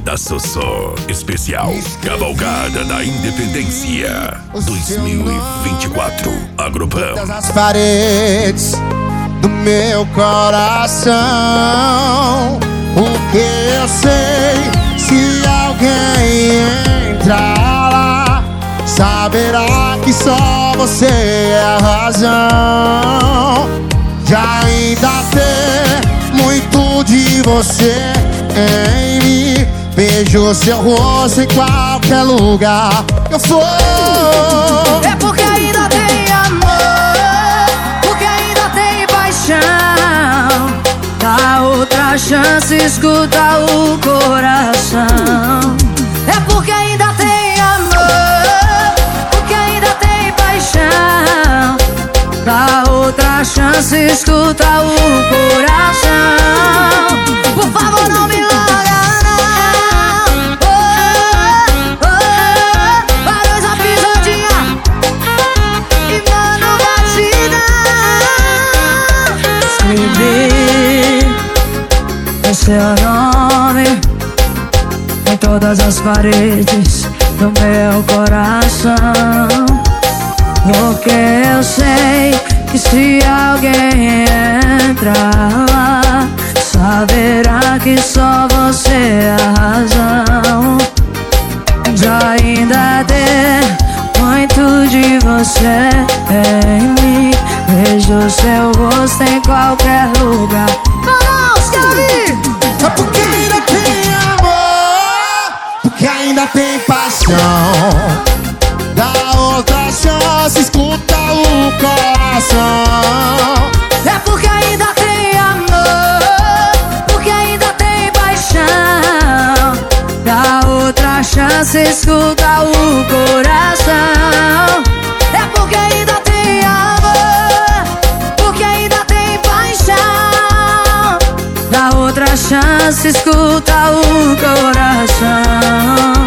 da Sossô. Especial Cavalgada da Independência 2024. Agrupão. As paredes do meu coração, porque eu sei, se alguém entrar lá, saberá que só você é a razão de ainda ter muito de você em mim. Vejo seu rosto em qualquer lugar que eu for. É porque ainda tem amor, porque ainda tem paixão. Dá outra chance, escuta o coração. É porque ainda tem amor, porque ainda tem paixão. Dá outra chance, escuta o coração. Por favor, não me larga, não. Oh, oh, oh. Barões a pisadinha e mano batidão. Escrevi o seu nome em todas as paredes do meu coração, porque eu sei que se alguém entrar lá, saberá que só você é a razão de ainda ter muito de você em mim. Vejo seu rosto em qualquer lugar. Vamos, Gabi! É porque ainda tem amor, porque ainda tem paixão. Dá outra chance, escuta o coração. É porque ainda tem amor, porque ainda tem paixão. Dá outra chance, escuta o coração. É porque ainda tem amor, porque ainda tem paixão. Dá outra chance, escuta o coração.